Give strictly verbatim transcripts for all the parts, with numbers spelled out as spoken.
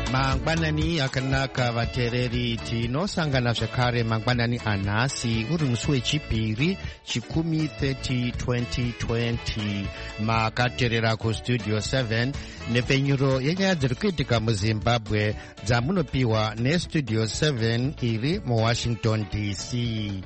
mangwanani akanaka vateereri, tinosangana zvekare mangwanani anhasi uri musi wechipiri chikumi thirty twenty twenty. makateerera kustudio seven nepfenyuro yenyaya dziri kuitika muzimbabwe dzamunopiwa nestudio seven iri muwashington D C.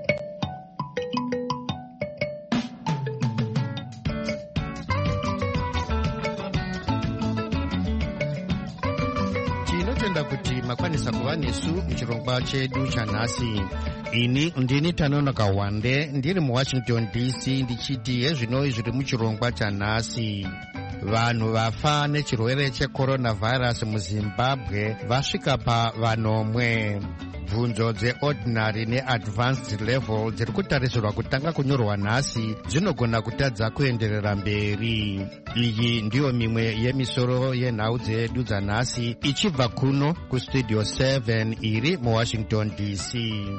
tinotenda kuti makwanisa kuva nesu muchirongwa chedu chanhasi. ini ndini Tanonoka Wande ndiri muwashington D C ndichiti hezvinoi zviri muchirongwa chanhasi. vanhu vafa nechirwere cheCoronavirus muzimbabwe vasvika pavanomwe. bvunzo dzeordinary neadvanced level dziri kutarisirwa kutanga kunyorwa nhasi dzinogona kutadza kuenderera mberi. iyi ndiyo mimwe yemisoro yenhau dzedu dzanhasi ichibva kuno kustudio seven iri muwashington D C.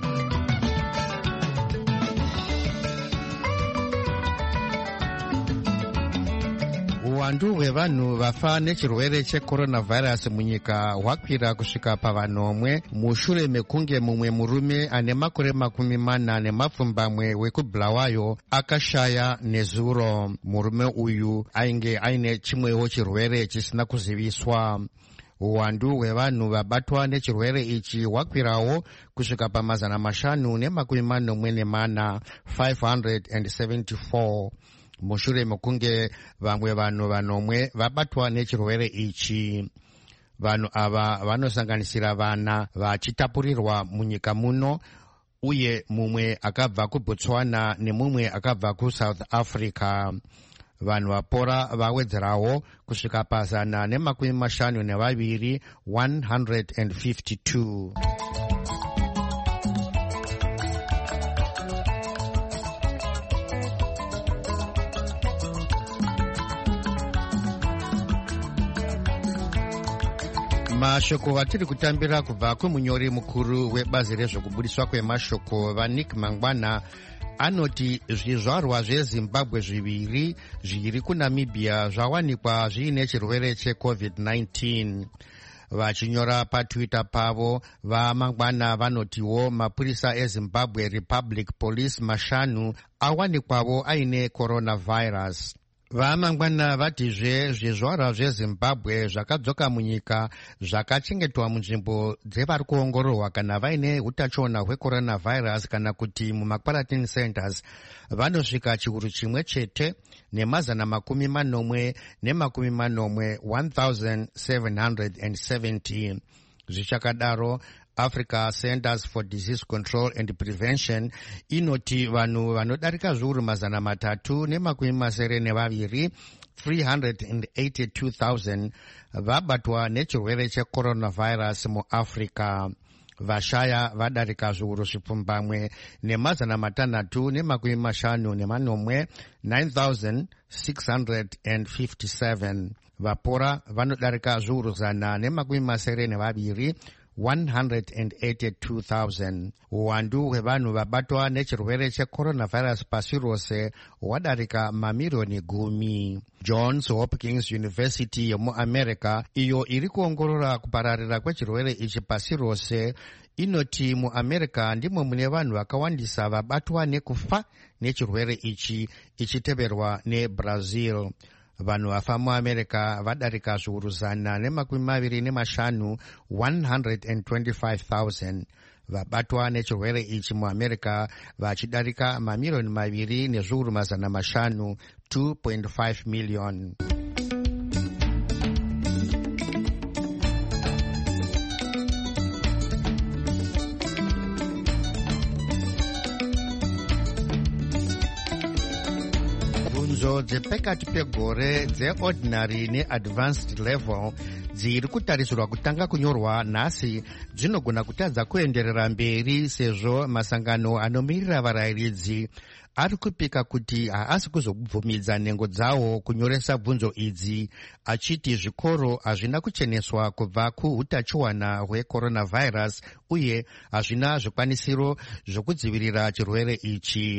uwandu hwevanhu vafa nechirwere cheCoronavirus munyika hwakwira kusvika pavanomwe mushure mekunge mumwe murume ane makore makumi mana nemapfumbamwe wekubulawayo akashaya nezuro. murume uyu ainge aine chimwewo chirwere chisina kuziviswa. uwandu hwevanhu vabatwa nechirwere ichi hwakwirawo kusvika pamazana mashanu nemakumi manomwe nemana five hundred seventy-four. mushure mekunge vamwe vanhu vanomwe vabatwa nechirwere ichi. vanhu ava vanosanganisira vana vachitapurirwa munyika muno uye mumwe akabva kuBotswana nemumwe akabva kuSouth Africa. vanhu vapora vawedzerawo kusvika pazana nemakumi mashanu nevaviri one hundred fifty-two. mashoko vatiri kutambira kubva kumunyori mukuru webazi rezvekubudiswa kwemashoko vaNick Mangwana anoti zvizvarwa zvezimbabwe zviviri zviri kuNamibia zvawanikwa zviine chirwere checovid nineteen. vachinyora patwitter pavo vaMangwana vanotiwo mapurisa eZimbabwe Republic Police mashanu awanikwavo aine coronavirus. vaMangwana vatizve zvizvarwa zvezimbabwe zvakadzoka munyika zvakachengetwa munzvimbo dzevari kuongororwa kana vaine utachiona hwecoronavirus kana kuti mumaquarantine centers vanosvika chiuru chimwe chete nemazana makumi manomwe nemakumi manomwe one thousand seven hundred seventy. zvichakadaro Africa Centers for Disease Control and Prevention inoti vanhu vanodarika zviuru mazana matatu nemakumi masere nevaviri three hundred eighty-two thousand vabatwa nechirwere checoronavirus muAfrica. vashaya vadarika zviuru zvipfumbamwe nemazana matanhatu nemakumi mashanu nemanomwe nine thousand six hundred fifty-seven. vapora vanodarika zviuru zana nemakumi masere nevaviri one hundred eighty-two thousand. uwandu hwevanhu vabatwa nechirwere checoronavirus pasi rose hwadarika mamirioni gumi. Johns Hopkins University yemuamerica iyo iri kuongorora kupararira kwechirwere ichi pasi rose inoti muamerica ndimo mune vanhu vakawandisa vabatwa nekufa nechirwere ichi ichiteverwa neBrazil. vanhu vafa muamerica vadarika zviuru zana nemakumi maviri nemashanu one hundred twenty-five thousand. vabatwa nechirwere ichi muamerica vachidarika mamirioni maviri nezviuru mazana mashanu two point five million. bvunzo dzepakati pegore dzeordinary neadvanced level dziri kutarisirwa kutanga kunyorwa nhasi dzinogona kutadza kuenderera mberi sezvo masangano anomirira varayiridzi ari kupika kuti haasi kuzobvumidza nhengo dzawo kunyoresa bvunzo idzi achiti zvikoro hazvina kucheneswa kubva kuutachiwana hwecoronavirus uye hazvina zvikwanisiro zvokudzivirira chirwere ichi.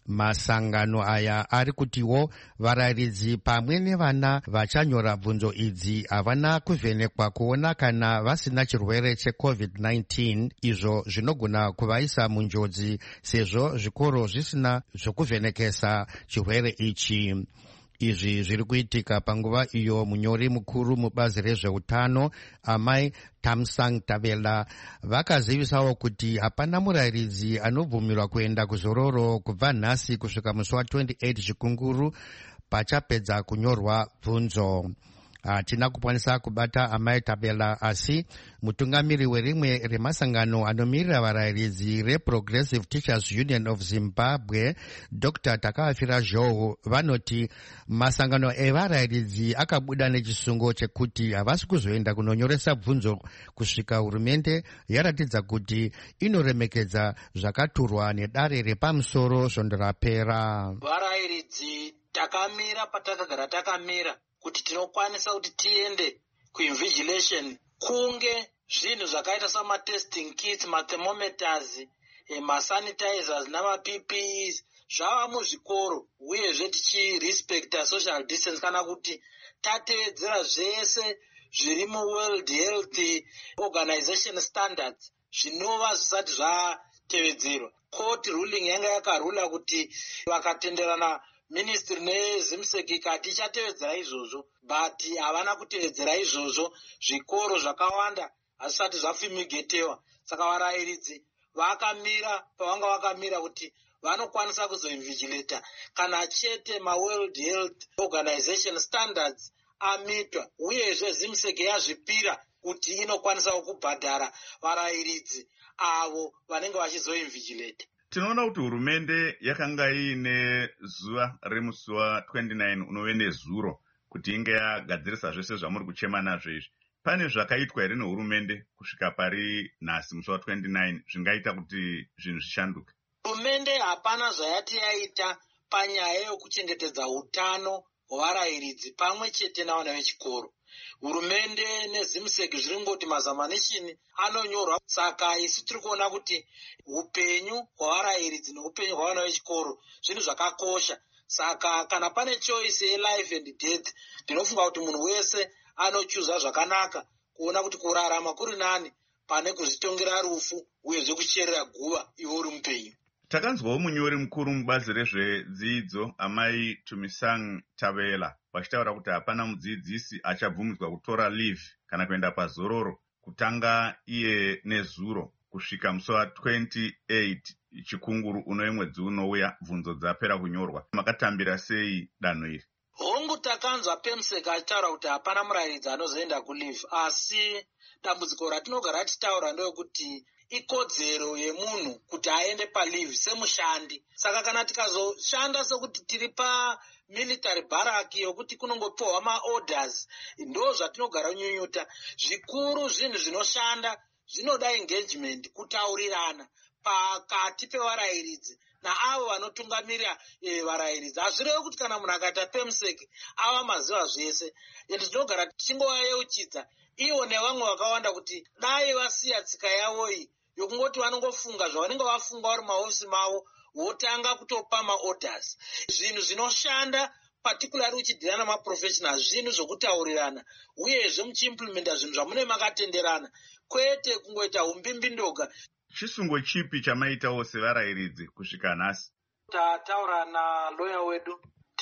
Masangano aya ari kutiwo varayiridzi pamwe nevana vachanyora bvunzo idzi havana kuvhenekwa kuona kana vasina chirwere checovid nineteen, izvo zvinogona kuvaisa munjodzi sezvo zvikoro zvisina zvokuvhenekesa chirwere ichi. Izvi zviri kuitika panguva iyo munyori mukuru mubazi rezveutano amai Thamsanqa Tavela vakazivisawo kuti hapana murayiridzi anobvumirwa kuenda kuzororo kubva nhasi kusvika musi wa twenty-eight chikunguru pachapedza kunyorwa bvunzo. Hatina kukwanisa kubata amai Tavela, asi mutungamiri werimwe remasangano anomirira varayiridzi reProgressive Teachers Union of Zimbabwe, Doctor Takafira Joe, vanoti masangano evarayiridzi akabuda nechisungo chekuti havasi kuzoenda kunonyoresa bvunzo kusvika hurumende yaratidza kuti inoremekedza zvakaturwa nedare repamusoro svondo rapera. Varayiridzi takamira patakagara takamira kuti tinokwanisa kuti tiende kuinvigilation kunge zvinhu zvakaita samatesting kits, mathermometers, masanitizers nama-P P Es zvava muzvikoro, uyezve tichirespecta social distance kana kuti tatevedzera zvese zviri muWorld Health Organization standards zvinova zvisati zvatevedzerwa. Court ruling yanga yakarula kuti vakatenderana ministry neZimsek ikati ichatevedzera izvozvo, but havana kutevedzera izvozvo. Zvikoro zvakawanda hazvisati zvafumigetewa, saka varayiridzi vakamira pavanga vakamira kuti vanokwanisa kuzoinvigilata kana chete maWorld Health Organization standards amitwa, uyezve Zimsek yazvipira kuti inokwanisa kubhadhara varayiridzi avo vanenge vachizoinvigilata. Tinoona kuti hurumende yakanga iine zuva remusi wa twenty-nine unove nezuro kuti inge yagadzirisa zvese zvamuri kuchema nazvo izvi. Pane zvakaitwa here nehurumende kusvika pari nhasi musi wa twenty-nine zvingaita kuti zvinhu zvishanduke? Hurumende hapana zvayati yaita panyaya yokuchengetedza utano hwevarayiridzi pamwe chete navana vechikoro. Hurumende neZimsek zviri ngoti mazamanishini anonyorwa, saka isi tiri kuona kuti upenyu hwevarayiridzi neupenyu hwavana vechikoro zvinhu zvakakosha. Saka kana pane choice yelife and death, ndinofunga kuti munhu wese anochuza zvakanaka kuona kuti kurarama kuri nani pane kuzvitongera rufu uyezve kucherera guva ivo uri mupenyu. Takanzwawo munyori mukuru mubazi rezvedzidzo amai Thamsanqa Tavela vachitaura kuti hapana mudzidzisi achabvumidzwa kutora leave kana kuenda pazororo kutanga iye nezuro kusvika musi wa twenty-eight chikunguru unoye mwedzi unouya bvunzo dzapera kunyorwa. Makatambira sei danho iri? Hongu takanzwa Pemsek achitaura kuti hapana murayiridzi anozoenda kuleave, asi dambudziko ratinogara tichitaura ndeyokuti ikodzero yemunhu kuti aende paleave semushandi. Saka kana tikazoshanda sekuti tiri pamilitary barrack yokuti kunongopiwa maorders, ndo zvatinogara nyunyuta. Zvikuru zvinhu zvinoshanda zvinoda engagement, kutaurirana pakati pevarayiridzi naavo vanotungamirira e, varayiridzi. Hazvirevi kuti kana munhu akaita Pemsek ava maziva zvese. Ende tinogara tichingovayeuchidza ivo nevamwe vakawanda kuti dai vasiya tsika yavo iyi yokungoti vanongofunga zvavanenge vafunga vari mahofisi mavo votanga kutopa maorders. Zvinhu zvinoshanda particularly uchidhirana namaprofessionals zvinhu zvokutaurirana, uyezve muchiimplementa zvinhu zvamune makatenderana, kwete kungoita umbimbi ndoga. Chisungo chipi chamaitawo sevarayiridzi kusvika nhasi? Tataura naloya wedu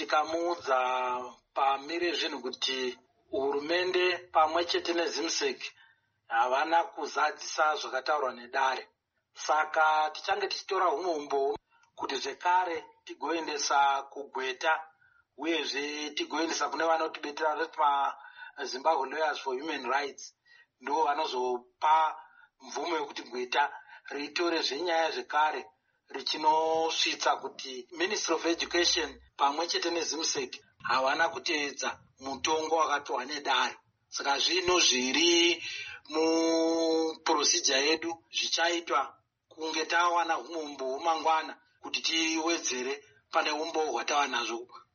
tikamuudza pamire zvinhu kuti hurumende pamwe chete neZimsek havana kuzadzisa zvakataurwa nedare. Saka tichange tichitora humwe umbowo kuti zvekare tigoendesa kugweta, uyezve tigoendesa kune vanotibetera veti maZimbabwe Lawyers for Human Rights, ndo vanozopa mvumo yokuti gweta ritore zvenyaya zvekare richinosvitsa kuti Ministry of Education pamwe chete neZimsek havana kutevedza mutongo wakatwa nedare. Saka zvino zviri muprocedure yedu zvichaitwa kunge tawana humwe umbowo mangwana kuti tiwedzere pane umbowo hwatava nazvo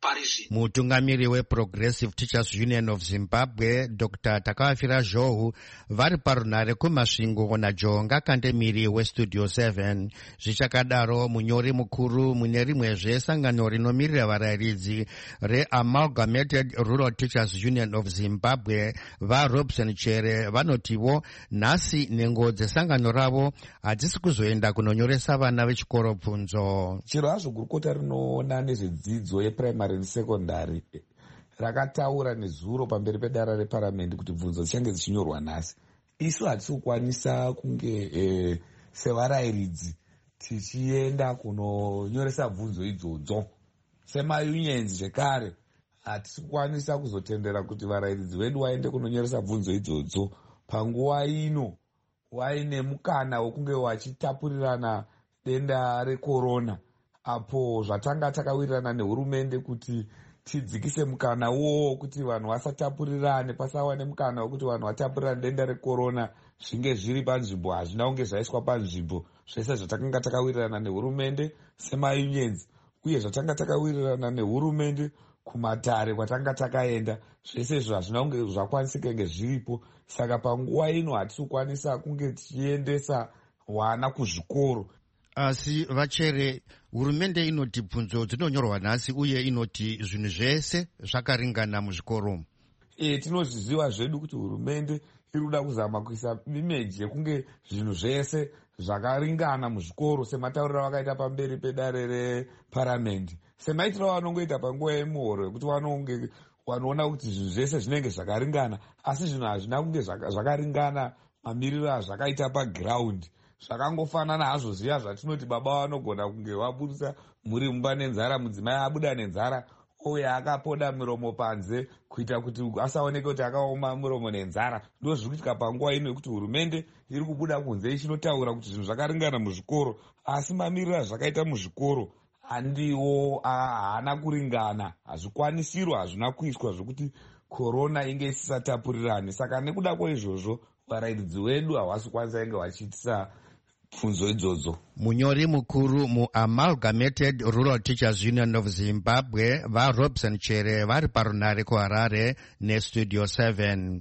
parivhi. Mutungamiri weProgressive Teachers Union of Zimbabwe Doctor Takafira Zhou vari parunhare kumasvingo naJonga Kandemiri weStudio seven. Zvichakadaro munyori mukuru mune rimwezve sangano rinomirira varayiridzi reAmalgamated Rural Teachers Union of Zimbabwe vaRobson Chere vanotivo nhasi nhengo dzesangano ravo hadzisi kuzoenda kunonyoresa vana vechikoro bvunzo. Chiro hazvo gurukota rinoona nezvedzidzo yepuraimari nesekondari rakataura nezuro pamberi pedara reparamende kuti bvunzo dzichange dzichinyorwa nhasi. Isu hatisi kukwanisa kunge e, sevarayiridzi tichienda kunonyoresa bvunzo idzodzo. Semayunions zvekare hatisi kukwanisa kuzotendera kuti varayiridzi vedu vaende kunonyoresa bvunzo idzodzo panguva ino waine mukana wokunge wachitapurirana denda rekorona, apo zvatanga takawirirana nehurumende kuti tidzikise mukana uwowo kuti vanhu vasatapurirane, pasawa nemukana wekuti vanhu vatapurirane denda rekorona zvinge zviri panzvimbo, hazvina kunge zvaiswa panzvimbo. Zvese zvatakanga takawirirana nehurumende semayunions uye zvatanga takawirirana nehurumende kumatare kwatanga takaenda, zvese izvo hazvina kunge zvakwanisika kunge zviripo. Saka panguva ino hatisi kukwanisa kunge tichiendesa vana kuzvikoro. Asi Vachere, hurumende inoti bvunzo dzinonyorwa nhasi uye inoti zvinhu zvese zvakaringana muzvikoro. E, tinozviziva zvedu kuti hurumende iri kuda kuzama kuisa imeji yekunge zvinhu zvese zvakaringana muzvikoro sematauriro vakaita pamberi pedare reparamende, semaitiro vanongoita panguva yemuhoro yekuti vanonge vanoona kuti zvinhu zvese zvinenge zvakaringana, asi zvinhu hazvina kunge zvakaringana mamiriro azvakaita pagiraundi. Zvakangofanana hazvo zviya zvatinoti baba vanogona kunge vabudisa muri mumba nenzara, mudzimai abuda nenzara uye akapoda miromo panze kuita kuti asaoneke kuti akaoma miromo nenzara. Ndo zviri kuitika panguva ino yekuti hurumende iri kubuda kunze ichinotaura kuti zvinhu zvakaringana muzvikoro, asi mamiriro azvakaita muzvikoro handiwo haana kuringana, hazvikwanisiro hazvina kuiswa zvokuti korona inge isisatapurirane. Saka nekuda kwaizvozvo varayiridzi vedu havasi kwanisa inge vachiitisa bvunzo idzodzo. Munyori mukuru muAmalgamated Rural Teachers Union of Zimbabwe vaRobson Chere vari parunhare kuHarare neStudio seven.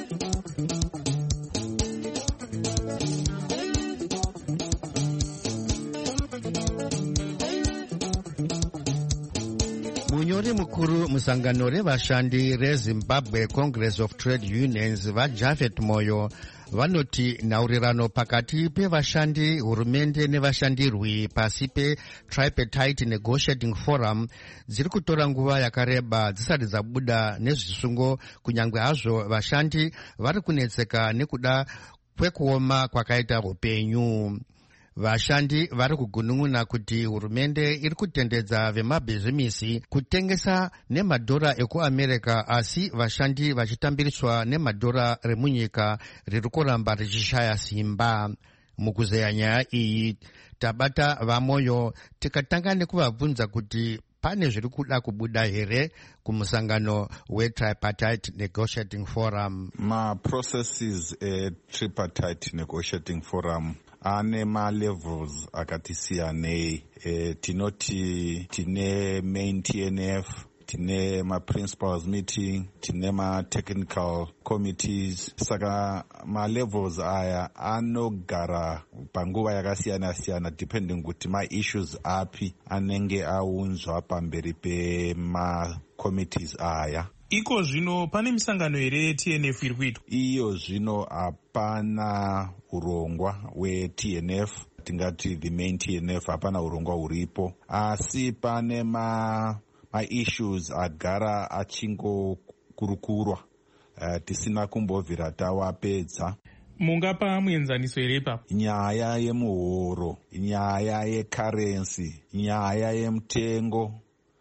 Munyori mukuru musangano revashandi reZimbabwe Congress of Trade Unions vaJafet Moyo vanoti nhaurirano pakati pevashandi, hurumende nevashandirwi pasi peTripartite Negotiating Forum dziri kutora nguva yakareba dzisati dzabuda nezvisungo, kunyange hazvo vashandi vari kunetseka nekuda kwekuoma kwakaita upenyu. Vashandi vari kugunun'una kuti hurumende iri kutendedza vemabhizimisi kutengesa nemadhora ekuAmerica, asi vashandi vachitambiriswa nemadhora remunyika riri kuramba richishaya simba. Mukuzeya nyaya iyi tabata Vamoyo tikatanga nekuvabvunza kuti pane zviri kuda kubuda here kumusangano weTripartite Negotiating Forum. Ma processes eTripartite Negotiating Forum ane ma-levels akati siyanei. E, tinoti tine main T N F, tine ma-principals meeting, tine ma-technical committees. Saka ma-levels aya anogara panguva yakasiyana-siyana depending kuti ma-issues api anenge aunzwa pamberi pema-committees aya. Iko zvino pane misangano here T N F iri kuitwa? Iyo zvino hapana urongwa we-T N F, tingati the main T N F, hapana urongwa uripo, asi pane ma ma-issues agara achingokurukurwa uh, tisina kumbobvira tawapedza. Mungapa muenzaniso here ipapo? Nyaya yemuhoro, nyaya yecurrency, nyaya yemutengo,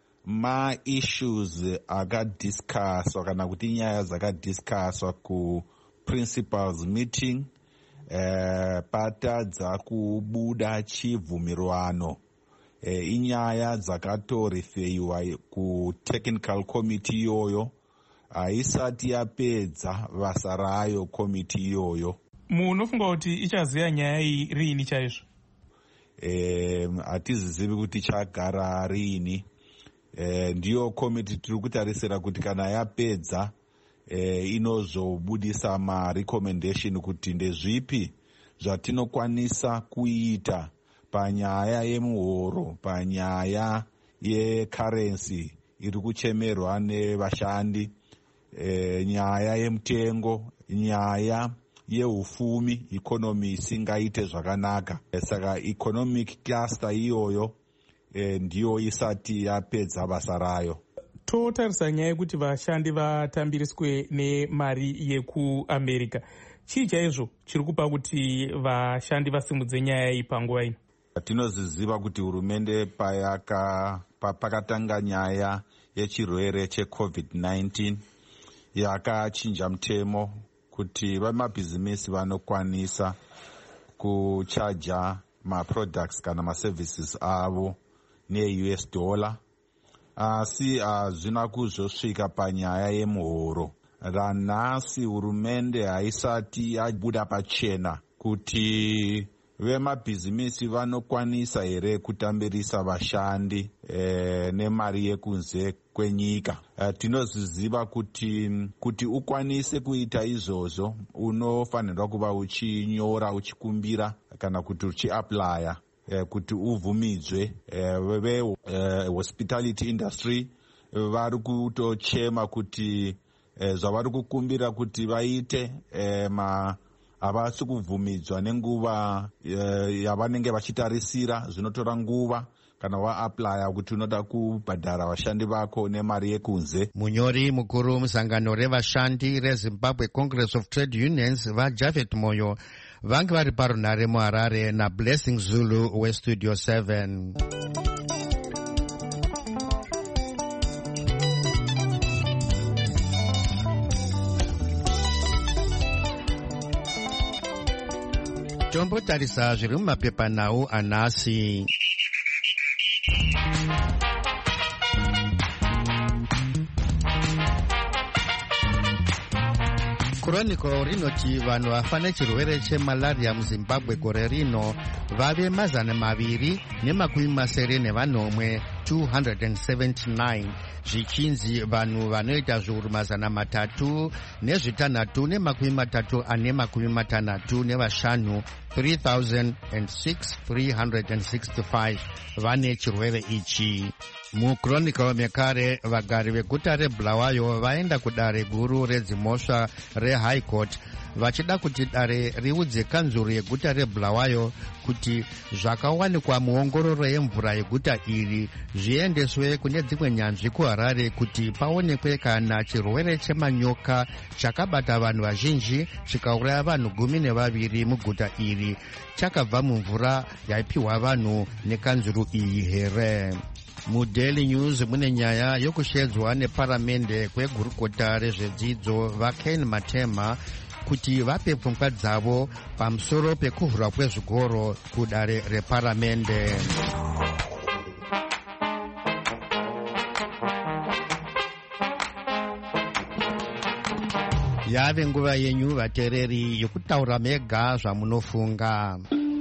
ma-issues akadiscusswa kana kuti nyaya dzakadiscusswa ku-principals meeting, eh, patadza kubuda chibvumirwano. Eh, inyaya dzakatorefeiwa ku-technical committee iyoyo, haisati yapedza basa rayo committee iyoyo. Munofunga kuti ichaziya nyaya iyi riini chaizvo? Eh, hatizizivi kuti chagara riini. e, ndiyo komiti tiri kutarisira kuti kana yapedza e, inozobudisa marecommendation kuti ndezvipi zvatinokwanisa kuita panyaya yemuhoro, panyaya yecurrency iri kuchemerwa nevashandi, e, nyaya yemutengo, nyaya yeufumi, economy isingaite zvakanaka. E, saka economic cluster iyoyo e, ndiyo isati yapedza basa rayo. Totarisa nyaya yekuti vashandi vatambiriswe nemari yekuamerica. Chii chaizvo chiri kupa kuti vashandi vasimudze nyaya iyi panguva ino? Tinoziziva kuti hurumende payaka pakatanga nyaya yechirwere checovid nineteen yakachinja mutemo kuti vamabhizimisi vanokwanisa kuchaja maproducts kana maservices avo ne-U S dollar, asi hazvina kuzosvika panyaya yemuhoro. Ranhasi hurumende haisati yabuda pachena kuti vemabhizimisi vanokwanisa here kutambirisa vashandi e, nemari yekunze kwenyika. E, tinoziziva kuti kuti ukwanise kuita izvozvo unofanirwa kuva uchinyora, uchikumbira kana kuti uchiaplya e, kuti ubvumidzwe. E, ve e, hospitality industry vari kutochema kuti e, zvavari kukumbira kuti vaite e, ma havasi kubvumidzwa nenguva e, yavanenge vachitarisira. Zvinotora nguva kana waaplya kuti unoda kubhadhara vashandi vako nemari yekunze. Munyori mukuru musangano revashandi reZimbabwe Congress of Trade Unions vaJafet Moyo vange vari parunhare muHarare naBlessing Zulu weStudio seven. Tombotarisa zviri mumapepanhau anhasi. Chronicle rinoti vanhu vafa nechirwere chemalaria muZimbabwe gore rino vave mazana maviri nemakumi masere nevanomwe two hundred seventy-nine, zvichinzi vanhu vanoita zviuru mazana matatu nezvitanhatu nemakumi matatu ane makumi matanhatu nevashanu three thousand six hundred sixty-five vane chirwere ichi. MuChronicle mekare vagari veguta reBulawayo vaenda kudare guru redzimhosva reHigh Court vachida kuti dare riudze kanzuru yeguta reBulawayo kuti zvakawanikwa muongororo yemvura yeguta iri zviendeswe kune dzimwe nyanzvi kuHarare kuti paonekwe kana chirwere chemanyoka chakabata vanhu vazhinji chikauraya vanhu gumi nevaviri muguta iri chakabva mumvura yaipiwa vanhu nekanzuru iyi here. MuDaily News mune nyaya yokushedzwa neparamende kwegurukota rezvedzidzo vaKen Matema kuti vape pfungwa dzavo pamusoro pekuvhurwa kwezvikoro kudare reparamende. Yave nguva yenyu vateereri yokutaura mega zvamunofunga.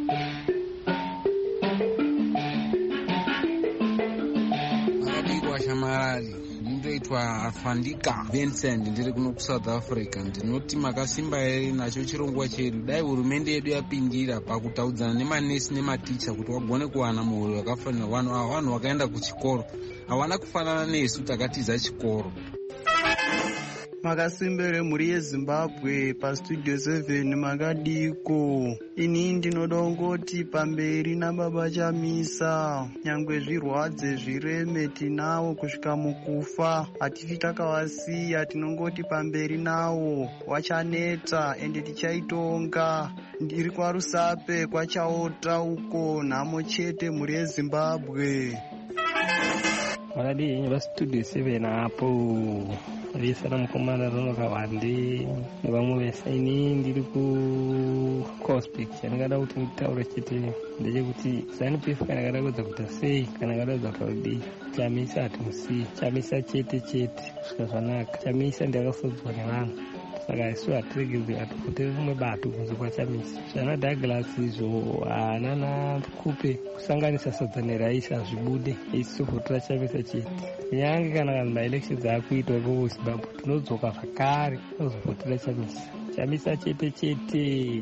Shamarari ndinoitwa Afandika Vincent, ndiri kuno kuSouth Africa. Ndinoti makasimba here nacho chirongwa chedu. Dai hurumende yedu yapindira pakutaudzana nemanesi nematicha kuti wagone kuwana muhoro wakafanira vanhu ava. Vanhu vakaenda kuchikoro hawana kufanana nesu takatiza chikoro. Makasimbere muri yeZimbabwe paStudio seven makadiko. Ini ndinodongoti pamberi nababa Chamisa, nyangwe zvirwadze zvireme tinawo kusvika mukufa, hatifi takavasiya, tinongoti pamberi nawo wachaneta ende tichaitonga. Ndiri kwaRusape kwachaota uko, nhamo chete muri yeZimbabwe. Wakadi vaStudio seven apo visa namukomana Ronoka Wande nevamwe vese. Ini ndiri ku Cospix. Ndingada kuti nditaure chete ndechekuti ZANU-PF kana kadauza kuti sei kana kadauza kuti Chamisa hatimusii. Chamisa chete chete zvakanaka. Chamisa ndakasodzwa nevanhu saka isu hatirege hatipotere rimwe bato kunze kwaChamisa. Zvana Douglas izvo hanana kupe kusanganisa sadza neraisi hazvibude isu votora Chamisa chete. Kunyange kana vanhu maelections akuitwa ikoko Zimbabwe tinodzoka zvakare tozovotora Chamisa. Chamisa chete chete.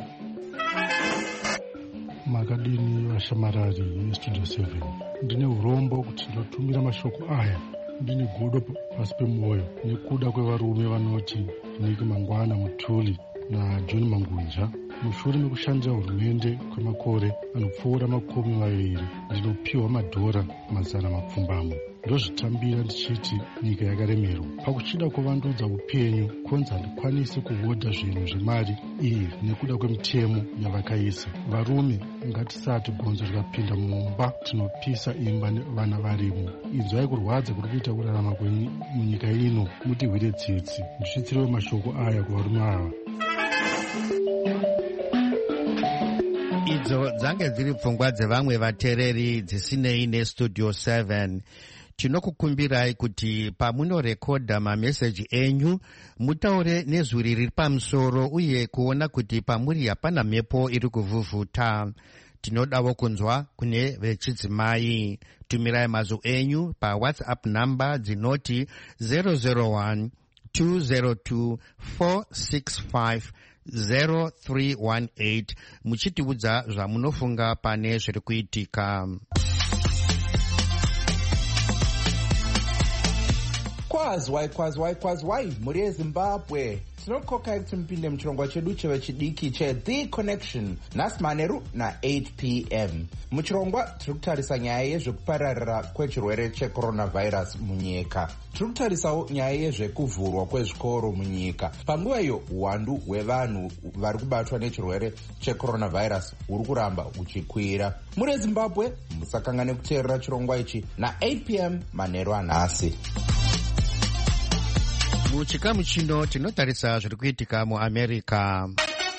Makadini vashamarari Studio seven. Ndine urombo kuti ndotumira mashoko aya ndine godo pasi pemwoyo nekuda kwevarume vanoti Nick Mangwana Mutuli naJohn Mangunja. Mushure mekushandira hurumende kwemakore anopfuura makumi maviri ndinopiwa madhora mazana mapfumbamwe. Ndozvitambira ndichiti nyika yakaremerwa pakuchida kuvandudza upenyu konzi handikwanisi kuhodha zvinhu zvemari iyi nekuda kwemitemo yavakaisa. Varume ngatisati gonzo rikapinda mumba tinopisa imba vana varimo. Inzwai kurwadza kuri kuita kurarama munyika ino mutirwire tsitsi. Ndichitsirewo mashoko aya kuvarume ava. Idzo dzange dziri pfungwa dzevamwe vatereri dzisinei neStudio seven. Tinokukumbirai kuti pamunorekodha mameseji enyu mutaure nezwi riri pamusoro uye kuona kuti pamuri hapana mhepo iri kuvhuvhuta. Tinodawo kunzwa kune vechidzimai. Tumirai mazwi enyu paWhatsApp namba dzinoti zero zero one two zero two four six five zero three one eight muchitiudza zvamunofunga pane zviri kuitika. Kwazwai kwazwai kwazwai muri yeZimbabwe. Tinokokai kuti mupinde muchirongwa chedu chevechidiki cheThe Connection nhasi manheru na-eight p m. Muchirongwa tiri kutarisa nyaya yezvekupararira kwechirwere checoronavirus munyika. Tiri kutarisawo nyaya yezvekuvhurwa kwezvikoro munyika. Panguva iyo uwandu hwevanhu vari kubatwa nechirwere checoronavirus huri kuramba huchikwira. Muri yeZimbabwe musakangane kuteerera chirongwa ichi na-eight p m manheru anhasi. Muchikamu chino tinotarisa zviri kuitika muAmerica.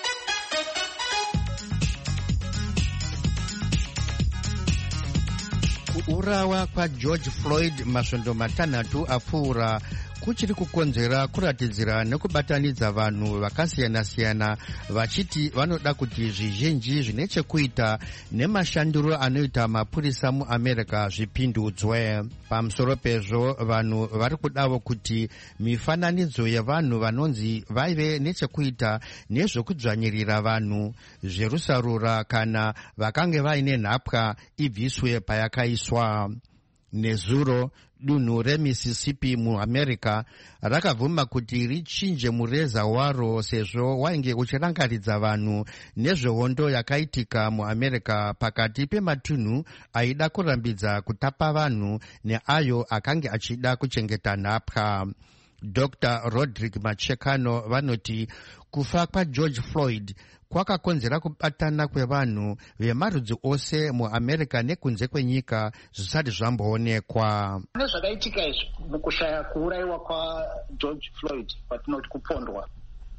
Kuurawa kwaGeorge Floyd masvondo matanhatu apfuura kuchiri kukonzera kuratidzira nekubatanidza vanhu vakasiyana-siyana vachiti vanoda kuti zvizhinji zvine chekuita nemashandiro anoita mapurisa muAmerica zvipindudzwe. Pamusoro pezvo vanhu vari kudawo kuti mifananidzo yevanhu vanonzi vaive nechekuita nezvokudzvanyirira vanhu, zverusarura kana vakange vaine nhapwa ibviswe payakaiswa. Nezuro dunhu reMississippi muAmerica rakabvuma kuti richinje mureza waro sezvo wainge uchirangaridza vanhu nezvehondo yakaitika muAmerica pakati pematunhu aida kurambidza kutapa vanhu neayo akange achida kuchengeta nhapwa. Doctor Roderick Machekano vanoti kufa kwaGeorge Floyd kwakakonzera kubatana kwevanhu vemarudzi ose muAmerica nekunze kwenyika zvisati zvamboonekwa. Nezvakaitika izvi mukushaya kuurayiwa kwaGeorge Floyd patinoti kupondwa,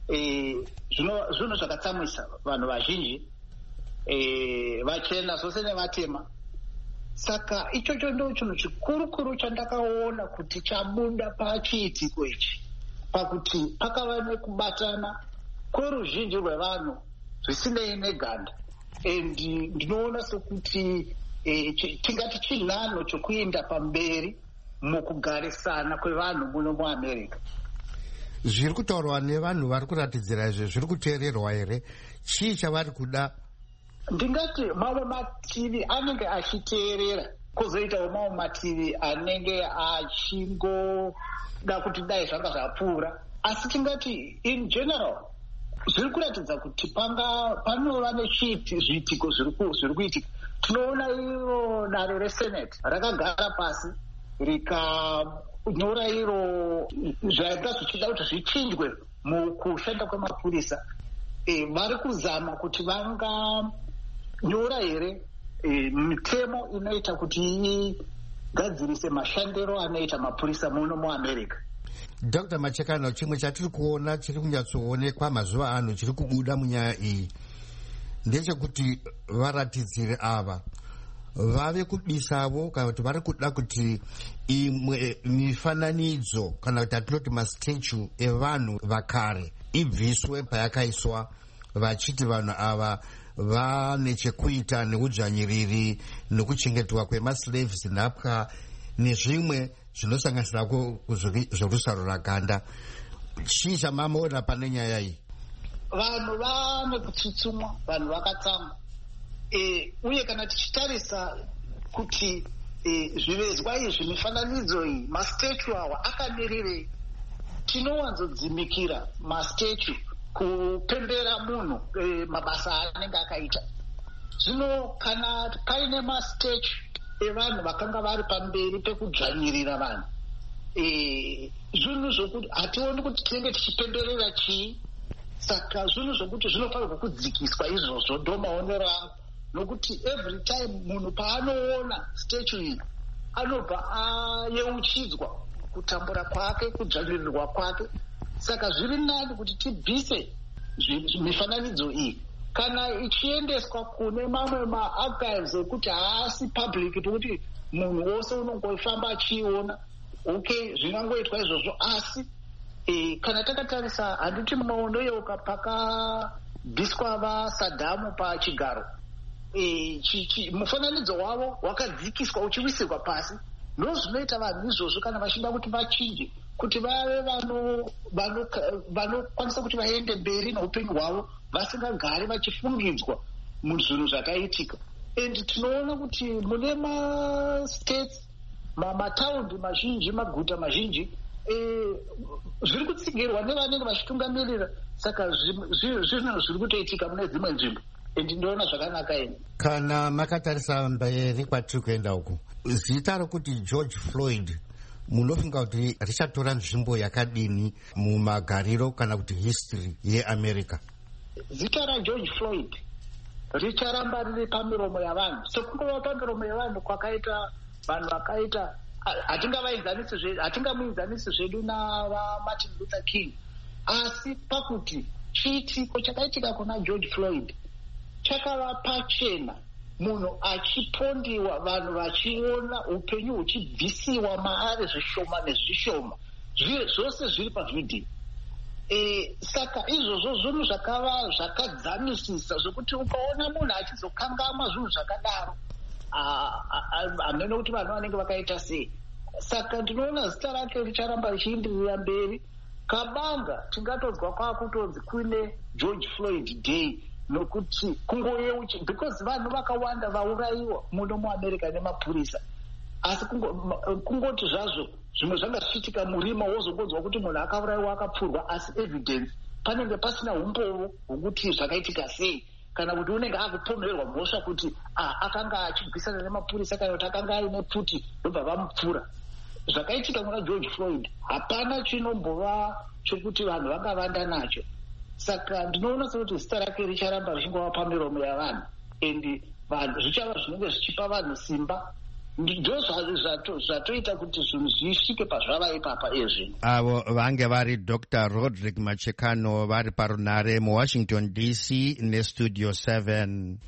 zvinhu zvakatsamwisa vanhu vazhinji, vachena zvose nevatema. Saka ichocho ndo chinhu chikuru-kuru chandakaona kuti chabuda pachiitiko ichi, pakuti pakava nekubatana kweruzhinji rwevanhu zvisinei neganda. And ndinoona sekuti tingati chinhano chokuenda pamberi mukugarisana kwevanhu muno muAmerica. Zviri kutaurwa nevanhu vari kuratidzira izvi zviri kuteererwa here? Chii chavari kuda? Ndingati mamwe mativi anenge achiteerera, kwozoitawo mamwe mativi anenge achingoda kuti dai zvanga zvapfuura. Asi tingati in general zviri kuratidza kuti panga panova nezviitiko zviri kuitika. Tinoona iro dare reSenate rakagara pasi rikanyora iro zvainga zvichida kuti zvichinjwe mukushanda kwemapurisa. Vari kuzama kuti vanganyora here mitemo inoita kuti igadzirise mashandiro anoita mapurisa muno muAmerica. Doctor Machekano, chimwe chatiri kuona chiri kunyatsoonekwa mazuva ano chiri kubuda munyaya iyi ndechekuti varatidziri ava vave kubisavo kana kuti vari kuda kuti imwe mifananidzo kana kuti atinoti mastatue evanhu vakare ibviswe payakaiswa, vachiti vanhu ava vane chekuita neudzvanyiriri nekuchengetwa kwemaslaves, nhapwa nezvimwe zvinosanganisira zvorusaro raganda. Chii chamaona pane nyaya iyi? Vanhu vane kutsutsumwa, vanhu vakatsamwa, e, uye kana tichitarisa kuti e, zvivezwa izvi, mifananidzo iyi, mastatue awa akamirire, tinowanzodzimikira mastatue kupembera munhu e, mabasa anenge akaita. Zvino kana paine mastatue evanhu vakanga vari pamberi pekudzvanyirira vanhu, e, zvinhu zvokuti hationi kuti tinenge tichipemberera chii. Saka zvinhu zvokuti zvinofanirwa kudzikiswa izvozvo, ndo maonero angu, nokuti every time munhu paanoona statue iyi anobva ayeuchidzwa kutambura kwake, kudzvanyirirwa kwake. Saka zviri nani kuti tibvise mifananidzo iyi, kana ichiendeswa kune mamwe maarchives ekuti haasi public, pekuti munhu wose unongofamba achiiona. Okay, zvingangoitwa izvozvo, asi e, kana takatarisa, handiti mumaondoyeuka pakabviswa vasadhamu pachigaro, e, mufananidzo wavo wakadzikiswa uchiwisirwa pasi. Ndo zvinoita vanhu izvozvo kana vachida kuti vachinje, kuti vave vanokwanisa kuti vaende mberi neupenyu hwavo vasingagari vachifungidzwa muzvinhu zvakaitika. And tinoona kuti mune mastates, mataundi mazhinji, maguta mazhinji, zviri kutsigirwa nevanenge vachitungamirira. Saka zvinhu zviri kutoitika mune dzimwe nzvimbo, and ndinoona zvakanaka ine. Kana makatarisa mberi kwatiri kuenda uku, zita rokuti George Floyd munofunga kuti richatora nzvimbo yakadini mumagariro kana kuti history yeAmerica? Zita raGeorge Floyd richaramba riri pamiromo yavanhu, sekungova pamiromo yavanhu kwakaita vanhu vakaita, hatingamuenzanisi zvedu navaMartin Luther King, asi pakuti chiitiko chakaitika kuna George Floyd chakava pachena, munhu achipondiwa, vanhu vachiona upenyu huchibvisiwa maari zvishoma nezvishoma, zvose zviri pavhidhiyo. E, saka izvozvo zvinhu zvakava zvakadzamisisa, zvokuti ukaona munhu achizokangama zvinhu zvakadaro, hamene kuti vanhu vanenge vakaita sei. Saka ndinoona zita rake richaramba richiindirira mberi. Kabanga tingatodwa kwakutonzi kuine George Floyd Day, nokuti kungoyeuchi, because vanhu vakawanda vaurayiwa muno muAmerica nemapurisa, asi kungoti zvazvo zvimwe zvanga zvichiitika murima wozogodzwa kuti munhu akaurayiwa akapfurwa, asi evidence panenge pasina umbovo hwokuti zvakaitika sei, kana kuti unenge akupomerwa mhosva kuti akanga achigwisana nemapurisa kana kuti akanga aine pfuti ndobva vamupfura. Zvakaitika kuna George Floyd hapana chinombova chokuti vanhu vangavanda nacho. Saka ndinoona sekuti zita rake richaramba richingova pamiromo yavanhu, and vanhu zvichava zvinenge zvichipa vanhu simba. Ndo zvatoita kuti zvinhu zvisvike pazvava ipapa ezvino. Avo vange vari Doctor Roderick Machekano vari parunare muWashington D C nestudio seven.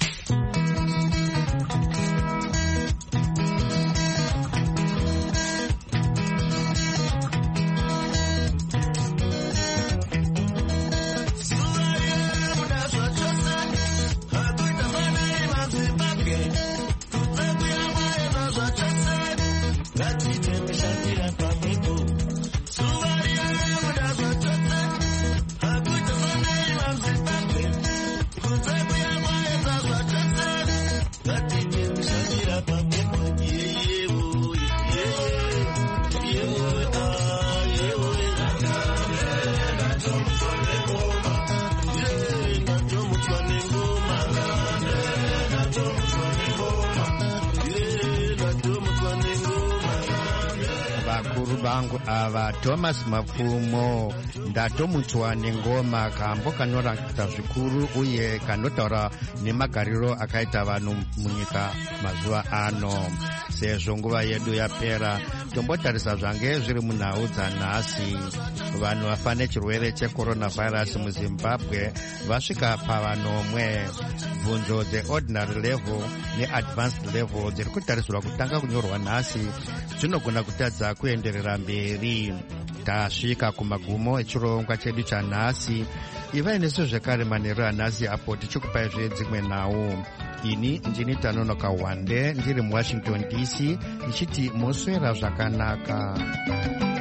Vangu ava Thomas Mapfumo ndatomutswa nengoma, kambo kanorakita zvikuru uye kanotaura nemagariro akaita vanhu munyika mazuva ano. Sezvo nguva yedu yapera, tombotarisa zvange zviri munhau dzanhasi. Vanhu vafa nechirwere checoronavirus muZimbabwe vasvika pavanomwe. Bvunzo dzeordinary level neadvanced level dziri kutarisirwa kutanga kunyorwa nhasi, zvinogona kutadza kuenderera mberi. tasvika kumagumo echirongwa chedu chanhasi. Ivai nesu zvekare manheru anhasi apo tichikupai zvedzimwe nhau. Ini ndini Tanonoka Wande ndiri muWashington D C ndichiti moswera zvakanaka.